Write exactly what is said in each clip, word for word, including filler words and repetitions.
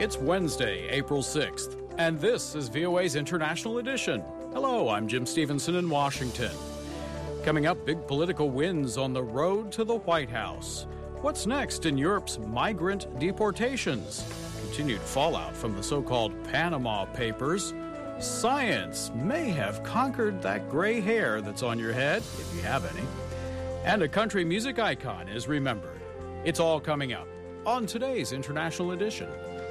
It's Wednesday, April sixth, and this is V O A's International Edition. Hello, I'm Jim Stevenson in Washington. Coming up, big political wins on the road to the White House. What's next in Europe's migrant deportations? Continued fallout from the so-called Panama Papers. Science may have conquered that gray hair that's on your head, if you have any. And a country music icon is remembered. It's all coming up on today's International Edition.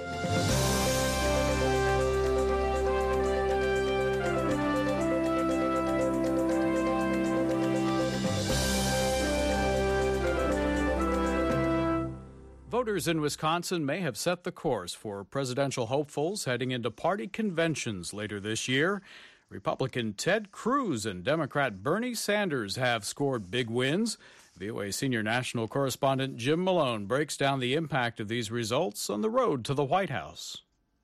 Voters in Wisconsin may have set the course for presidential hopefuls heading into party conventions later this year. Republican Ted Cruz and Democrat Bernie Sanders have scored big wins. V O A senior national correspondent Jim Malone breaks down the impact of these results on the road to the White House.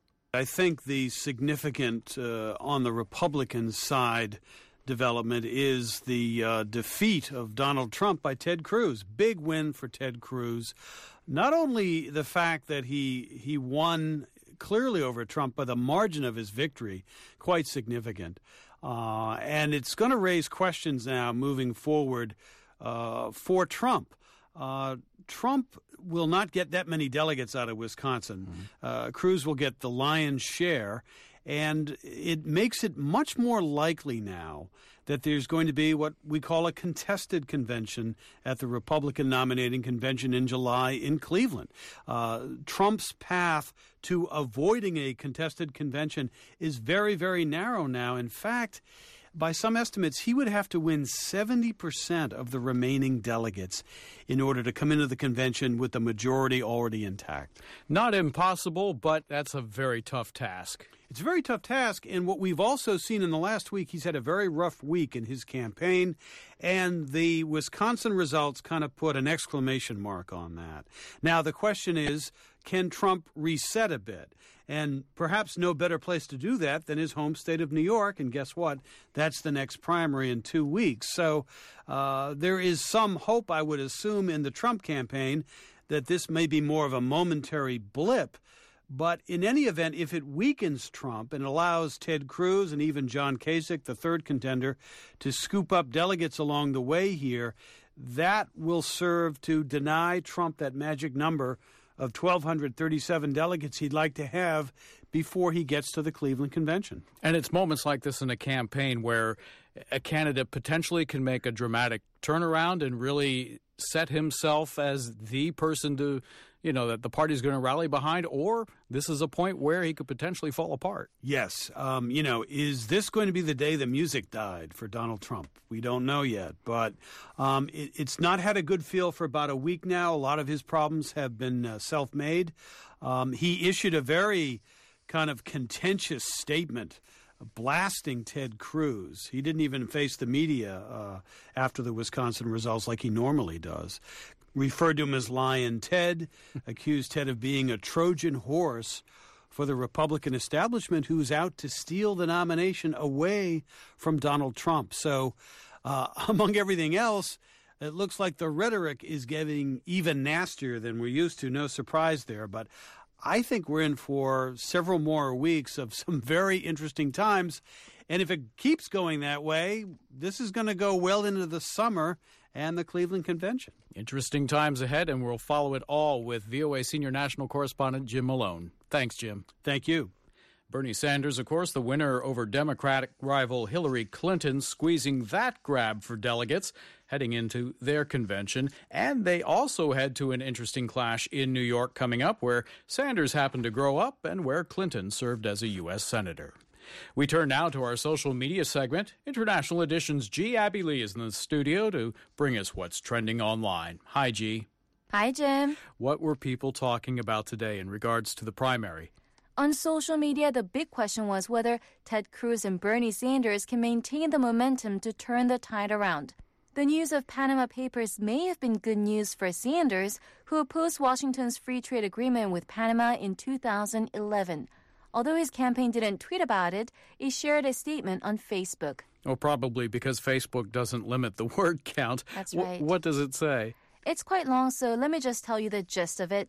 I think the significant uh, on the Republican side development is the uh, defeat of Donald Trump by Ted Cruz. Big win for Ted Cruz. Not only the fact that he he won clearly over Trump by the margin of his victory, quite significant. Uh, and it's going to raise questions now moving forward uh, for Trump. Uh, Trump will not get that many delegates out of Wisconsin. Mm-hmm. Uh, Cruz will get the lion's share. And it makes it much more likely now that there's going to be what we call a contested convention at the Republican nominating convention in July in Cleveland. Uh, Trump's path to avoiding a contested convention is very, very narrow now. In fact, by some estimates, he would have to win seventy percent of the remaining delegates in order to come into the convention with the majority already intact. Not impossible, but that's a very tough task. It's a very tough task, and what we've also seen in the last week, he's had a very rough week in his campaign, and the Wisconsin results kind of put an exclamation mark on that. Now, the question is, can Trump reset a bit? And perhaps no better place to do that than his home state of New York, and guess what? That's the next primary in two weeks. So uh, there is some hope, I would assume, in the Trump campaign that this may be more of a momentary blip. But in any event, if it weakens Trump and allows Ted Cruz and even John Kasich, the third contender, to scoop up delegates along the way here, that will serve to deny Trump that magic number of one thousand two hundred thirty-seven delegates he'd like to have before he gets to the Cleveland convention. And it's moments like this in a campaign where a candidate potentially can make a dramatic turnaround and really set himself as the person to, you know, that the party's going to rally behind, or this is a point where he could potentially fall apart. Yes. Um, you know, is this going to be the day the music died for Donald Trump? We don't know yet, but um, it, it's not had a good feel for about a week now. A lot of his problems have been uh, self-made. Um, he issued a very kind of contentious statement blasting Ted Cruz. He didn't even face the media uh, after the Wisconsin results like he normally does. Referred to him as Lion Ted, accused Ted of being a Trojan horse for the Republican establishment who's out to steal the nomination away from Donald Trump. So uh, among everything else, it looks like the rhetoric is getting even nastier than we're used to. No surprise there. But I think we're in for several more weeks of some very interesting times. And if it keeps going that way, this is going to go well into the summer and the Cleveland convention. Interesting times ahead, and we'll follow it all with V O A senior national correspondent Jim Malone. Thanks, Jim. Thank you. Bernie Sanders, of course, the winner over Democratic rival Hillary Clinton, squeezing that grab for delegates heading into their convention. And they also head to an interesting clash in New York coming up, where Sanders happened to grow up and where Clinton served as a U S senator. We turn now to our social media segment. International Edition's G. Abby Lee is in the studio to bring us what's trending online. Hi, G. Hi, Jim. What were people talking about today in regards to the primary? On social media, the big question was whether Ted Cruz and Bernie Sanders can maintain the momentum to turn the tide around. The news of Panama Papers may have been good news for Sanders, who opposed Washington's free trade agreement with Panama in two thousand eleven. Although his campaign didn't tweet about it, he shared a statement on Facebook. Oh, probably because Facebook doesn't limit the word count. That's W- right. What does it say? It's quite long, so let me just tell you the gist of it.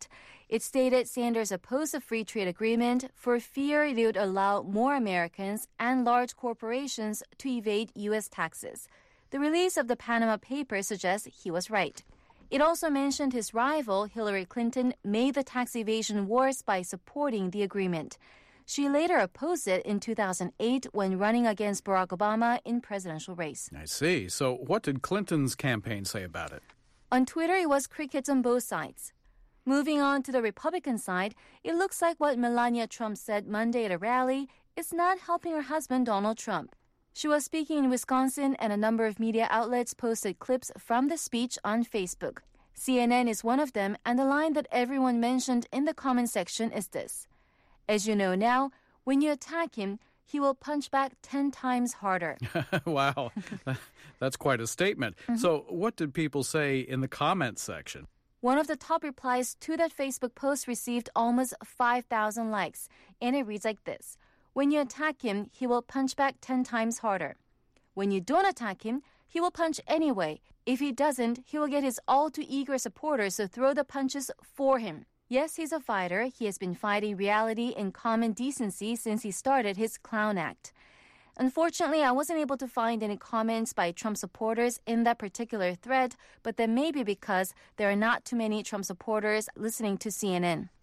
It stated Sanders opposed the free trade agreement for fear it would allow more Americans and large corporations to evade U S taxes. The release of the Panama Papers suggests he was right. It also mentioned his rival, Hillary Clinton, made the tax evasion worse by supporting the agreement. She later opposed it in two thousand eight when running against Barack Obama in presidential race. I see. So what did Clinton's campaign say about it? On Twitter, it was crickets on both sides. Moving on to the Republican side, it looks like what Melania Trump said Monday at a rally is not helping her husband, Donald Trump. She was speaking in Wisconsin, and a number of media outlets posted clips from the speech on Facebook. C N N is one of them, and the line that everyone mentioned in the comment section is this: "As you know now, when you attack him, he will punch back ten times harder." Wow, that's quite a statement. Mm-hmm. So what did people say in the comments section? One of the top replies to that Facebook post received almost five thousand likes, and it reads like this: "When you attack him, he will punch back ten times harder. When you don't attack him, he will punch anyway. If he doesn't, he will get his all-too-eager supporters to throw the punches for him." Yes, he's a fighter. He has been fighting reality and common decency since he started his clown act. Unfortunately, I wasn't able to find any comments by Trump supporters in that particular thread, but that may be because there are not too many Trump supporters listening to C N N.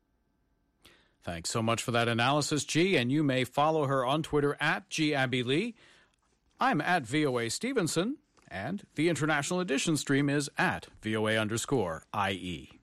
Thanks so much for that analysis, G, and you may follow her on Twitter at G Abby Lee. I'm at V O A Stevenson, and the International Edition stream is at V O A underscore I E.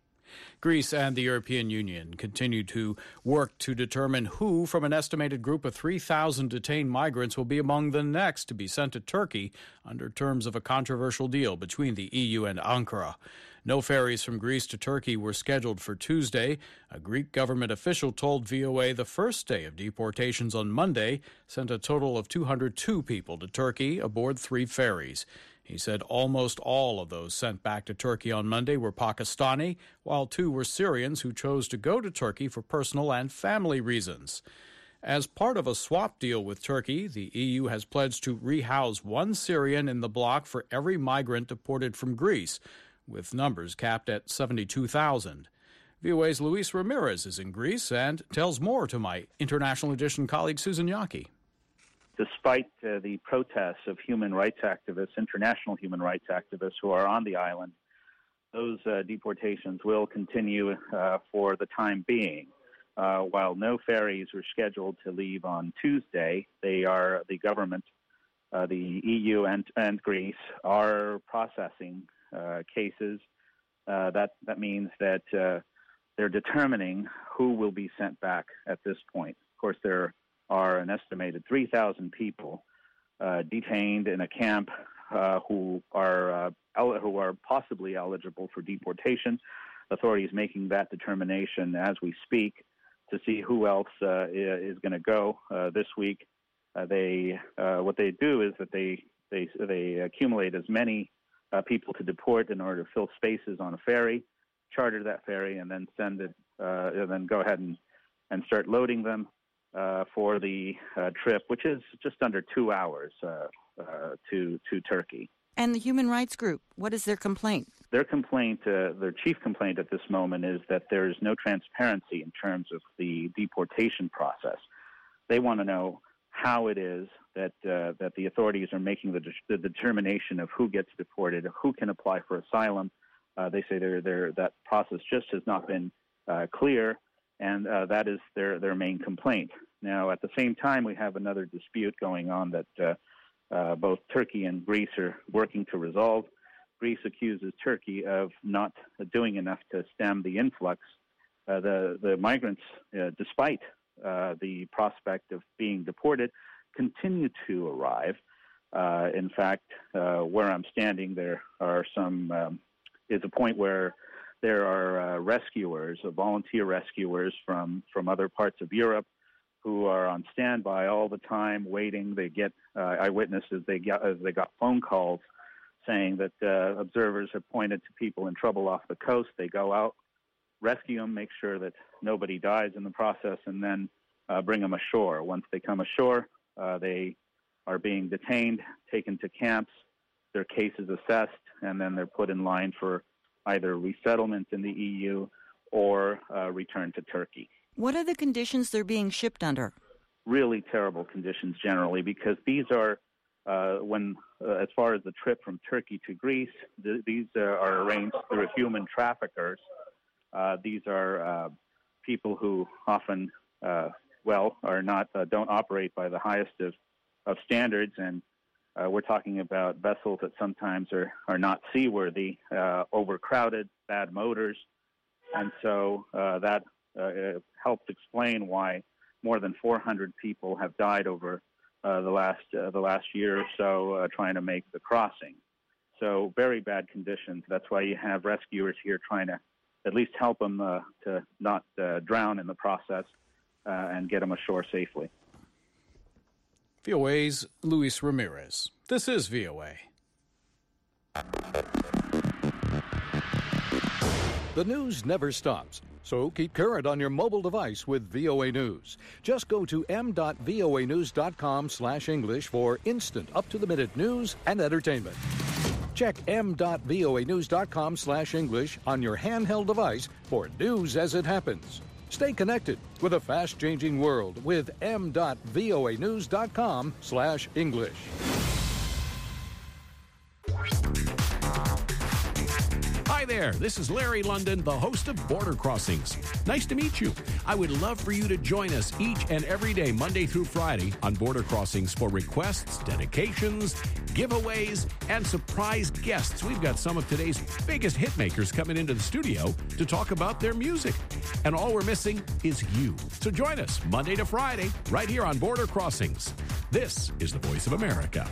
Greece and the European Union continue to work to determine who from an estimated group of three thousand detained migrants will be among the next to be sent to Turkey under terms of a controversial deal between the E U and Ankara. No ferries from Greece to Turkey were scheduled for Tuesday. A Greek government official told V O A the first day of deportations on Monday sent a total of two hundred two people to Turkey aboard three ferries. He said almost all of those sent back to Turkey on Monday were Pakistani, while two were Syrians who chose to go to Turkey for personal and family reasons. As part of a swap deal with Turkey, the E U has pledged to rehouse one Syrian in the bloc for every migrant deported from Greece, with numbers capped at seventy-two thousand. V O A's Luis Ramirez is in Greece and tells more to my International Edition colleague Susan Yockey. Despite uh, the protests of human rights activists, international human rights activists who are on the island, those uh, deportations will continue uh, for the time being. Uh, while no ferries were scheduled to leave on Tuesday, they are the government, uh, the E U and, and Greece are processing uh, cases. Uh, that that means that uh, they're determining who will be sent back at this point. Of course, there are an estimated three thousand people uh, detained in a camp uh, who are uh, el- who are possibly eligible for deportation. Authorities making that determination as we speak to see who else uh, is going to go uh, this week. Uh, they uh, what they do is that they they they accumulate as many uh, people to deport in order to fill spaces on a ferry, charter that ferry, and then send it uh, and then go ahead and, and start loading them Uh, for the uh, trip, which is just under two hours uh, uh, to to Turkey. And the Human Rights Group, what is their complaint? Their complaint, uh, their chief complaint at this moment is that there is no transparency in terms of the deportation process. They want to know how it is that uh, that the authorities are making the, de- the determination of who gets deported, who can apply for asylum. Uh, they say they're, they're, that process just has not been uh, clear. And uh, that is their, their main complaint. Now, at the same time, we have another dispute going on that uh, uh, both Turkey and Greece are working to resolve. Greece accuses Turkey of not doing enough to stem the influx. Uh, the, the migrants, uh, despite uh, the prospect of being deported, continue to arrive. Uh, in fact, uh, where I'm standing, there are some um, is a point where there are uh, rescuers, uh, volunteer rescuers from, from other parts of Europe who are on standby all the time, waiting. They get uh, eyewitnesses. They got uh, they got phone calls saying that uh, observers have pointed to people in trouble off the coast. They go out, rescue them, make sure that nobody dies in the process, and then uh, bring them ashore. Once they come ashore, uh, they are being detained, taken to camps. Their case is assessed, and then they're put in line for either resettlement in the E U or uh, returned to Turkey. What are the conditions they're being shipped under? Really terrible conditions generally, because these are, uh, when uh, as far as the trip from Turkey to Greece, th- these uh, are arranged through human traffickers. Uh, these are uh, people who often, uh, well, are not uh, don't operate by the highest of, of standards, and uh, we're talking about vessels that sometimes are, are not seaworthy, uh, overcrowded, bad motors, and so uh, that uh, helps explain why more than four hundred people have died over uh, the last uh, the last year or so uh, trying to make the crossing. So very bad conditions. That's why you have rescuers here trying to at least help them uh, to not uh, drown in the process uh, and get them ashore safely. V O A's Luis Ramirez. This is V O A. The news never stops, so keep current on your mobile device with V O A News. Just go to m dot voa news dot com slash English for instant, up-to-the-minute news and entertainment. Check m dot voa news dot com slash English on your handheld device for news as it happens. Stay connected with a fast-changing world with m dot voa news dot com slash English. Hi there, this is Larry London, the host of Border Crossings. Nice to meet you. I would love for you to join us each and every day, Monday through Friday, on Border Crossings for requests, dedications, giveaways, and surprise guests. We've got some of today's biggest hit makers coming into the studio to talk about their music. And all we're missing is you. So join us Monday to Friday, right here on Border Crossings. This is the Voice of America.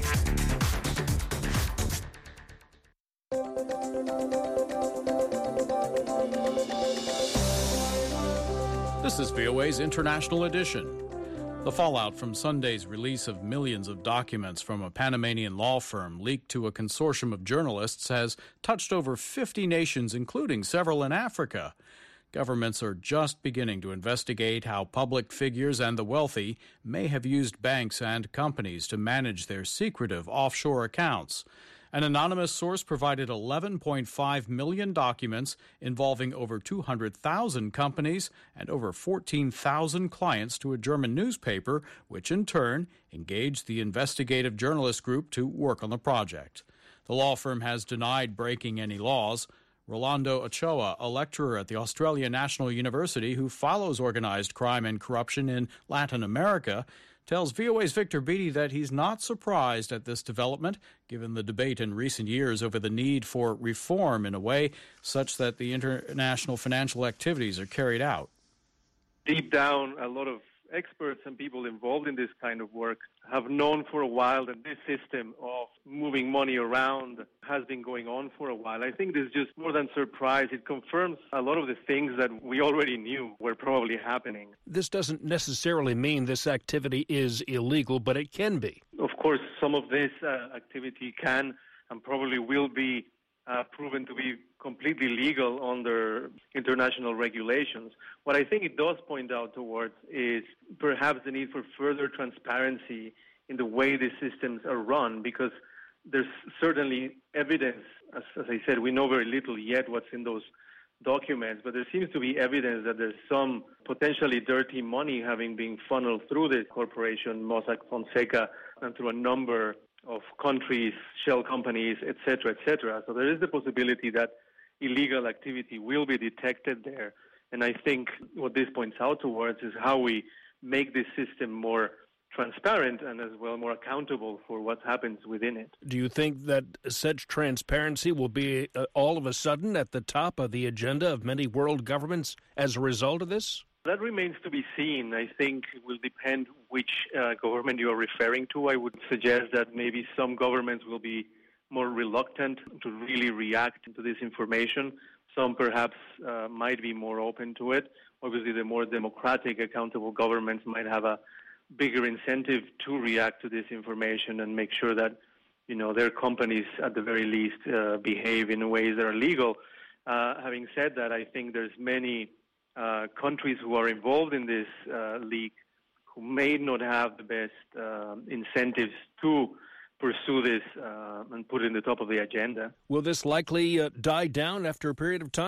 This is V O A's International Edition. The fallout from Sunday's release of millions of documents from a Panamanian law firm leaked to a consortium of journalists has touched over fifty nations, including several in Africa. Governments are just beginning to investigate how public figures and the wealthy may have used banks and companies to manage their secretive offshore accounts. An anonymous source provided eleven point five million documents involving over two hundred thousand companies and over fourteen thousand clients to a German newspaper, which in turn engaged the investigative journalist group to work on the project. The law firm has denied breaking any laws. Rolando Ochoa, a lecturer at the Australian National University who follows organized crime and corruption in Latin America, tells V O A's Victor Beattie that he's not surprised at this development, given the debate in recent years over the need for reform in a way such that the international financial activities are carried out. Deep down, a lot of experts and people involved in this kind of work have known for a while that this system of moving money around has been going on for a while. I think this is just more than surprise. It confirms a lot of the things that we already knew were probably happening. This doesn't necessarily mean this activity is illegal, but it can be. Of course, some of this uh, activity can and probably will be uh, proven to be completely legal under international regulations. What I think it does point out towards is perhaps the need for further transparency in the way these systems are run, because there's certainly evidence, as, as I said, we know very little yet what's in those documents, but there seems to be evidence that there's some potentially dirty money having been funneled through this corporation, Mossack Fonseca, and through a number of countries, shell companies, et cetera, et cetera. So there is the possibility that illegal activity will be detected there. And I think what this points out towards is how we make this system more transparent and as well more accountable for what happens within it. Do you think that such transparency will be uh, all of a sudden at the top of the agenda of many world governments as a result of this? That remains to be seen. I think it will depend which uh, government you are referring to. I would suggest that maybe some governments will be more reluctant to really react to this information. Some perhaps uh, might be more open to it. Obviously, the more democratic, accountable governments might have a bigger incentive to react to this information and make sure that, you know, their companies at the very least uh, behave in ways that are legal. Uh, having said that, I think there's many uh, countries who are involved in this uh, leak who may not have the best uh, incentives to pursue this uh, and put it in the top of the agenda. Will this likely uh, die down after a period of time?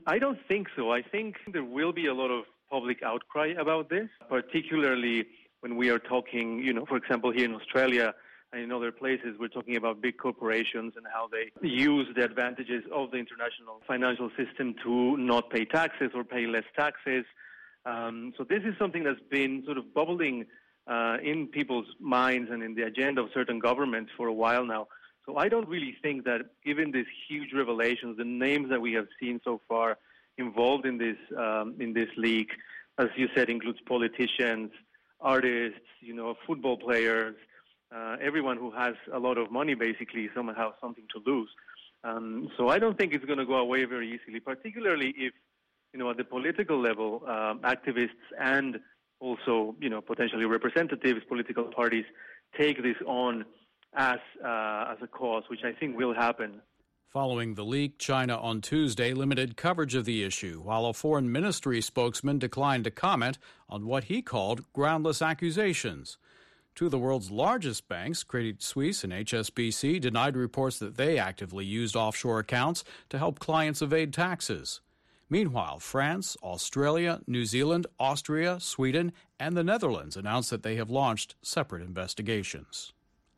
I don't think so. I think there will be a lot of public outcry about this, particularly when we are talking, you know, for example, here in Australia and in other places, we're talking about big corporations and how they use the advantages of the international financial system to not pay taxes or pay less taxes. Um, so this is something that's been sort of bubbling uh, in people's minds and in the agenda of certain governments for a while now. So I don't really think that, given these huge revelations, the names that we have seen so far involved in this um, in this leak, as you said, includes politicians, artists, you know, football players, uh, everyone who has a lot of money, basically, somehow something to lose. Um, so I don't think it's going to go away very easily, particularly if, you know, at the political level, um, activists and also, you know, potentially representatives, political parties take this on as uh, as a cause, which I think will happen. Following the leak, China on Tuesday limited coverage of the issue, while a foreign ministry spokesman declined to comment on what he called groundless accusations. Two of the world's largest banks, Credit Suisse and H S B C, denied reports that they actively used offshore accounts to help clients evade taxes. Meanwhile, France, Australia, New Zealand, Austria, Sweden, and the Netherlands announced that they have launched separate investigations.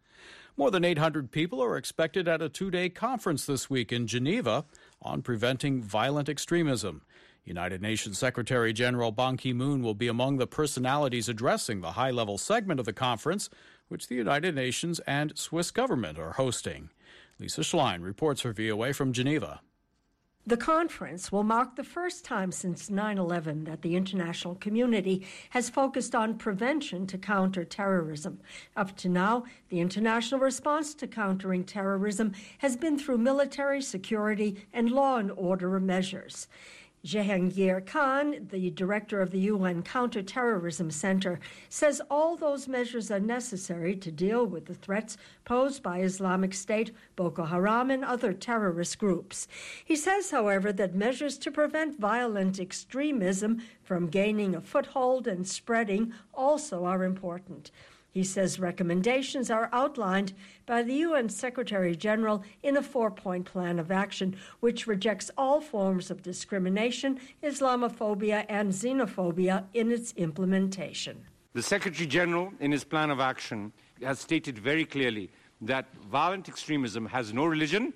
More than eight hundred people are expected at a two-day conference this week in Geneva on preventing violent extremism. United Nations Secretary General Ban Ki-moon will be among the personalities addressing the high-level segment of the conference, which the United Nations and Swiss government are hosting. Lisa Schlein reports for V O A from Geneva. The conference will mark the first time since nine eleven that the international community has focused on prevention to counter terrorism. Up to now, the international response to countering terrorism has been through military, security, and law and order measures. Jehangir Khan, the director of the U N Counterterrorism Center, says all those measures are necessary to deal with the threats posed by Islamic State, Boko Haram, and other terrorist groups. He says, however, that measures to prevent violent extremism from gaining a foothold and spreading also are important. He says recommendations are outlined by the U N Secretary-General in a four-point plan of action, which rejects all forms of discrimination, Islamophobia, and xenophobia in its implementation. The Secretary-General, in his plan of action, has stated very clearly that violent extremism has no religion,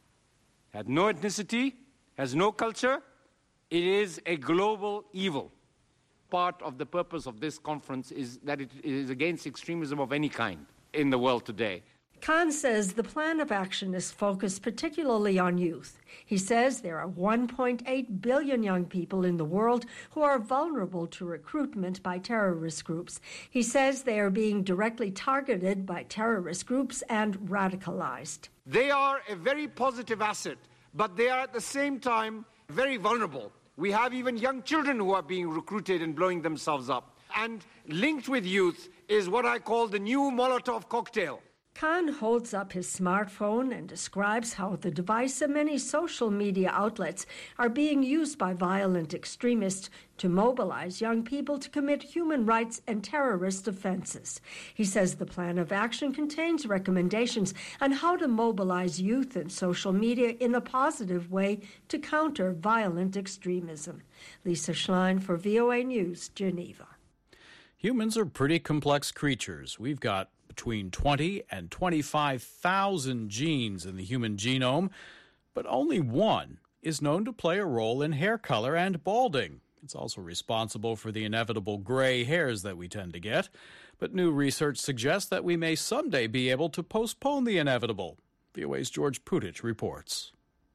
has no ethnicity, has no culture. It is a global evil. Part of the purpose of this conference is that it is against extremism of any kind in the world today. Khan says the plan of action is focused particularly on youth. He says there are one point eight billion young people in the world who are vulnerable to recruitment by terrorist groups. He says they are being directly targeted by terrorist groups and radicalized. They are a very positive asset, but they are at the same time very vulnerable. We have even young children who are being recruited and blowing themselves up. And linked with youth is what I call the new Molotov cocktail. Khan holds up his smartphone and describes how the device and many social media outlets are being used by violent extremists to mobilize young people to commit human rights and terrorist offenses. He says the plan of action contains recommendations on how to mobilize youth and social media in a positive way to counter violent extremism. Lisa Schlein for V O A News, Geneva. Humans are pretty complex creatures. We've got between twenty and twenty-five thousand genes in the human genome, but only one is known to play a role in hair color and balding. It's also responsible for the inevitable gray hairs that we tend to get. But new research suggests that we may someday be able to postpone the inevitable. V O A's George Putich reports.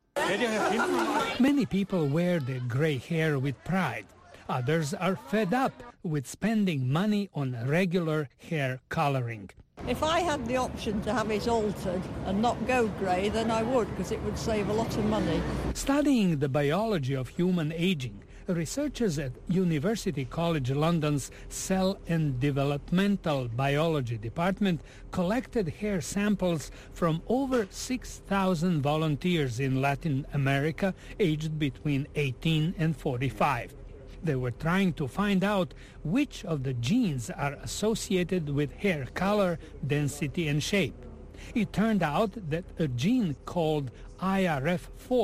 Many people wear their gray hair with pride. Others are fed up with spending money on regular hair coloring. If I had the option to have it altered and not go grey, then I would, because it would save a lot of money. Studying the biology of human aging, researchers at University College London's Cell and Developmental Biology Department collected hair samples from over six thousand volunteers in Latin America aged between eighteen and forty-five. They were trying to find out which of the genes are associated with hair color, density, and shape. It turned out that a gene called I R F four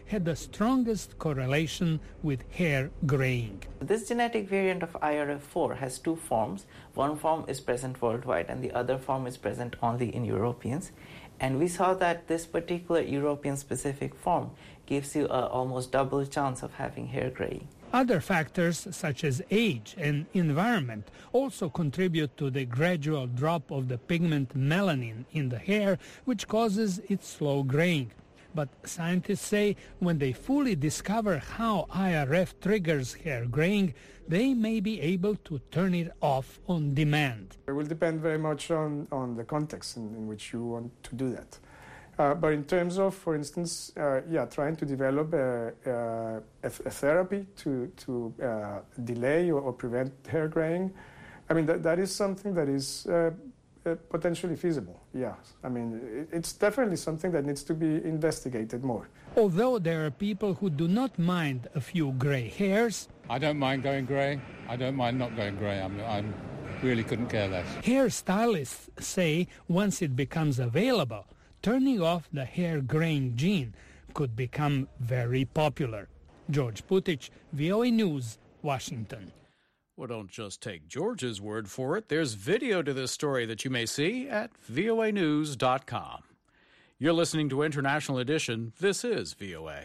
had the strongest correlation with hair graying. This genetic variant of I R F four has two forms. One form is present worldwide and the other form is present only in Europeans. And we saw that this particular European-specific form gives you an almost double chance of having hair graying. Other factors such as age and environment also contribute to the gradual drop of the pigment melanin in the hair, which causes its slow graying. But scientists say when they fully discover how I R F triggers hair graying, they may be able to turn it off on demand. It will depend very much on, on the context in, in which you want to do that. Uh, but in terms of, for instance, uh, yeah, trying to develop a, a, a therapy to, to uh, delay or, or prevent hair graying, I mean, that, that is something that is uh, uh, potentially feasible, yeah. I mean, it, it's definitely something that needs to be investigated more. Although there are people who do not mind a few gray hairs, I don't mind going grey. I don't mind not going grey. I'm, I'm really couldn't care less. Hairstylists say once it becomes available, turning off the hair graying gene could become very popular. George Putich, V O A News, Washington. Well, don't just take George's word for it. There's video to this story that you may see at V O A news dot com. You're listening to International Edition. This is V O A.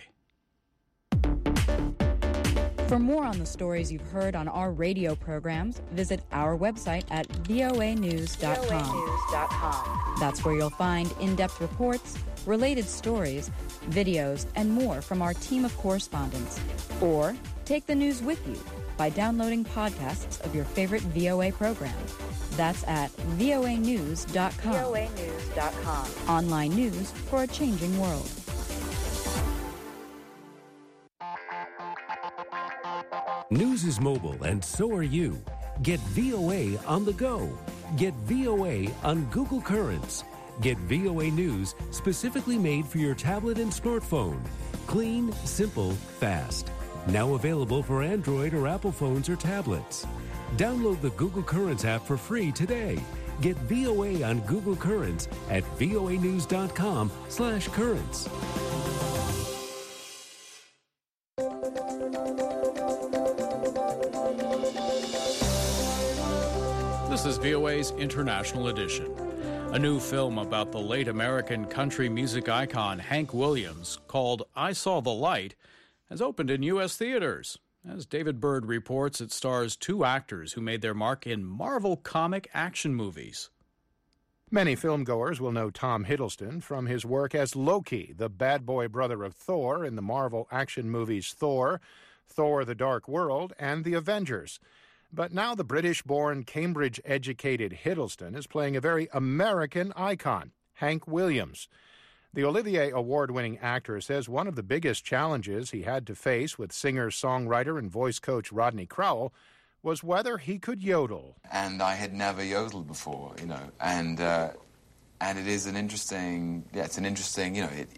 For more on the stories you've heard on our radio programs, visit our website at V O A news dot com. That's where you'll find in-depth reports, related stories, videos, and more from our team of correspondents. Or take the news with you by downloading podcasts of your favorite V O A program. That's at V O A news dot com. V O A news dot com. Online news for a changing world. News is mobile, and so are you. Get V O A on the go. Get V O A on Google Currents. Get V O A News specifically made for your tablet and smartphone. Clean, simple, fast. Now available for Android or Apple phones or tablets. Download the Google Currents app for free today. Get V O A on Google Currents at V O A news dot com slash currents. This is V O A's International Edition. A new film about the late American country music icon Hank Williams, called I Saw the Light, has opened in U S theaters. As David Bird reports, it stars two actors who made their mark in Marvel comic action movies. Many filmgoers will know Tom Hiddleston from his work as Loki, the bad boy brother of Thor in the Marvel action movies Thor, Thor: The Dark World, and The Avengers. But now the British-born, Cambridge-educated Hiddleston is playing a very American icon, Hank Williams. The Olivier Award-winning actor says one of the biggest challenges he had to face with singer-songwriter and voice coach Rodney Crowell was whether he could yodel. And I had never yodeled before, you know, and uh, and it is an interesting, yeah, it's an interesting, you know, it,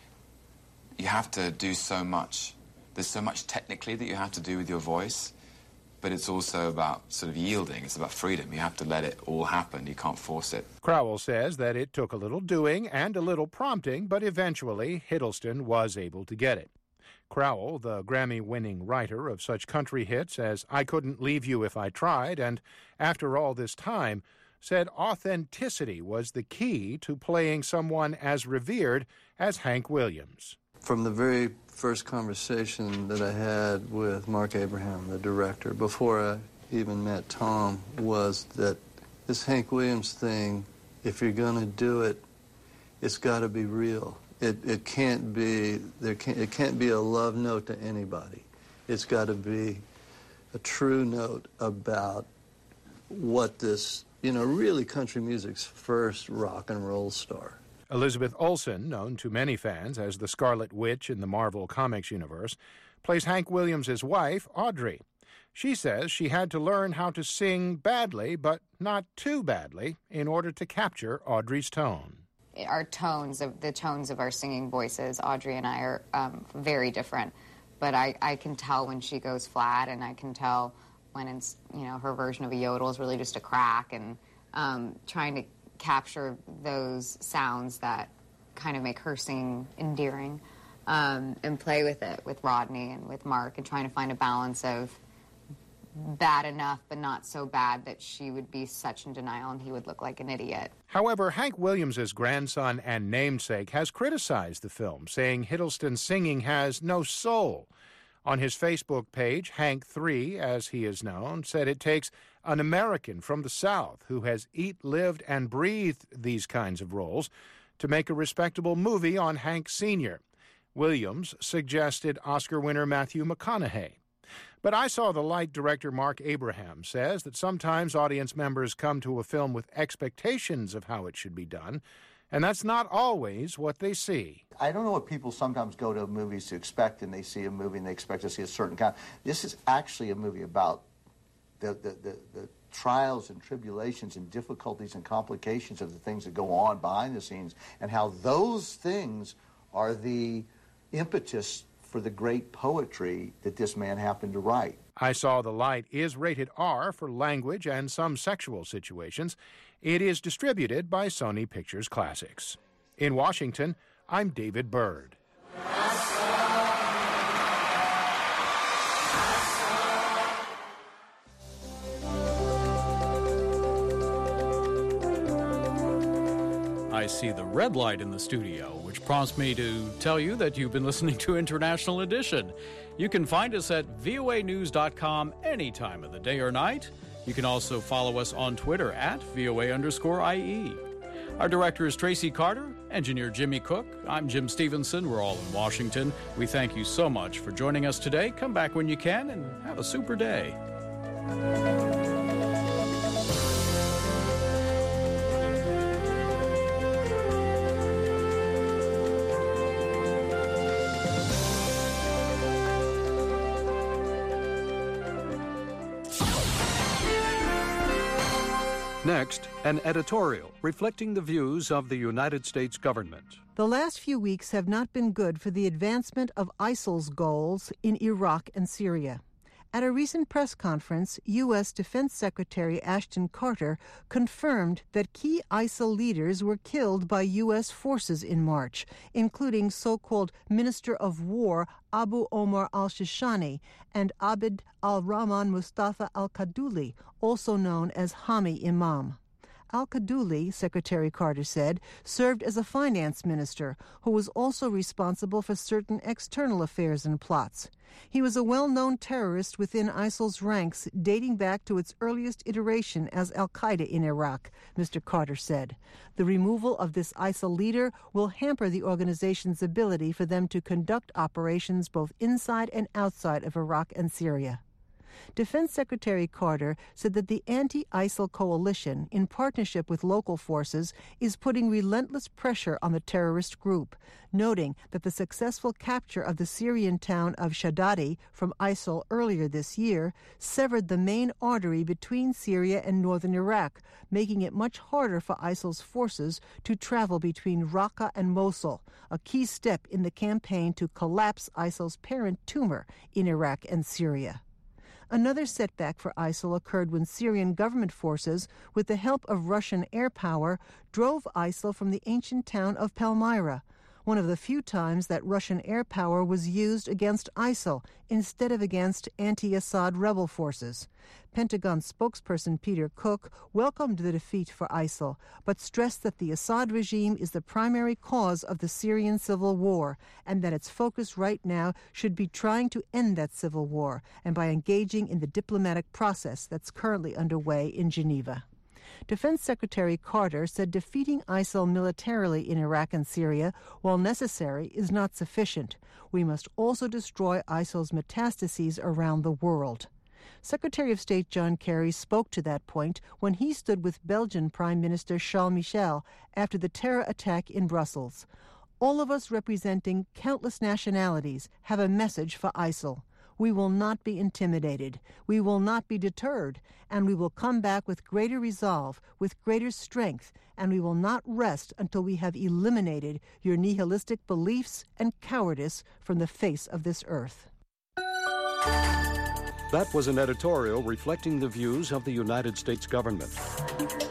you have to do so much. There's so much technically that you have to do with your voice. But it's also about sort of yielding. It's about freedom. You have to let it all happen. You can't force it. Crowell says that it took a little doing and a little prompting, but eventually Hiddleston was able to get it. Crowell, the Grammy-winning writer of such country hits as I Couldn't Leave You If I Tried and After All This Time, said authenticity was the key to playing someone as revered as Hank Williams. From the very first conversation that I had with Mark Abraham, the director, before I even met Tom, was that this Hank Williams thing, if you're going to do it, it's got to be real. It it can't be there. Can't, it can't be a love note to anybody. It's got to be a true note about what this, you know, really country music's first rock and roll star. Elizabeth Olsen, known to many fans as the Scarlet Witch in the Marvel Comics universe, plays Hank Williams' wife, Audrey. She says she had to learn how to sing badly, but not too badly, in order to capture Audrey's tone. Our tones, of the tones of our singing voices, Audrey and I are um, very different. But I, I can tell when she goes flat, and I can tell when it's, you know, her version of a yodel is really just a crack, and um, trying to capture those sounds that kind of make her sing endearing. um, and play with it with Rodney and with Mark, and trying to find a balance of bad enough but not so bad that she would be such in denial and he would look like an idiot. However, Hank Williams' grandson and namesake has criticized the film, saying Hiddleston's singing has no soul. On his Facebook page, Hank three, as he is known, said it takes an American from the South who has eat, lived, and breathed these kinds of roles to make a respectable movie on Hank Senior Williams suggested Oscar winner Matthew McConaughey. But I Saw the Light director Mark Abraham says that sometimes audience members come to a film with expectations of how it should be done, and that's not always what they see. I don't know what people sometimes go to movies to expect, and they see a movie and they expect to see a certain kind. This is actually a movie about the, the, the, the trials and tribulations and difficulties and complications of the things that go on behind the scenes, and how those things are the impetus for the great poetry that this man happened to write. I Saw the Light is rated R for language and some sexual situations. It is distributed by Sony Pictures Classics. In Washington, I'm David Byrd. I see the red light in the studio, which prompts me to tell you that you've been listening to International Edition. You can find us at V O A news dot com any time of the day or night. You can also follow us on Twitter at V O A underscore I E. Our director is Tracy Carter, engineer Jimmy Cook. I'm Jim Stevenson. We're all in Washington. We thank you so much for joining us today. Come back when you can and have a super day. Next, an editorial reflecting the views of the United States government. The last few weeks have not been good for the advancement of ISIL's goals in Iraq and Syria. At a recent press conference, U S Defense Secretary Ashton Carter confirmed that key ISIL leaders were killed by U S forces in March, including so-called Minister of War Abu Omar al-Shishani and Abd al-Rahman Mustafa al-Kaduli, also known as Hami Imam. Al-Kaduli, Secretary Carter said, served as a finance minister who was also responsible for certain external affairs and plots. He was a well-known terrorist within ISIL's ranks dating back to its earliest iteration as al-Qaeda in Iraq, Mister Carter said. The removal of this ISIL leader will hamper the organization's ability for them to conduct operations both inside and outside of Iraq and Syria. Defense Secretary Carter said that the anti-ISIL coalition, in partnership with local forces, is putting relentless pressure on the terrorist group, noting that the successful capture of the Syrian town of Shadadi from ISIL earlier this year severed the main artery between Syria and northern Iraq, making it much harder for ISIL's forces to travel between Raqqa and Mosul, a key step in the campaign to collapse ISIL's parent tumor in Iraq and Syria. Another setback for ISIL occurred when Syrian government forces, with the help of Russian air power, drove ISIL from the ancient town of Palmyra, one of the few times that Russian air power was used against ISIL instead of against anti-Assad rebel forces. Pentagon spokesperson Peter Cook welcomed the defeat for ISIL, but stressed that the Assad regime is the primary cause of the Syrian civil war and that its focus right now should be trying to end that civil war and by engaging in the diplomatic process that's currently underway in Geneva. Defense Secretary Carter said defeating ISIL militarily in Iraq and Syria, while necessary, is not sufficient. We must also destroy ISIL's metastases around the world. Secretary of State John Kerry spoke to that point when he stood with Belgian Prime Minister Charles Michel after the terror attack in Brussels. All of us representing countless nationalities have a message for ISIL. We will not be intimidated. We will not be deterred. And we will come back with greater resolve, with greater strength, and we will not rest until we have eliminated your nihilistic beliefs and cowardice from the face of this earth. That was an editorial reflecting the views of the United States government.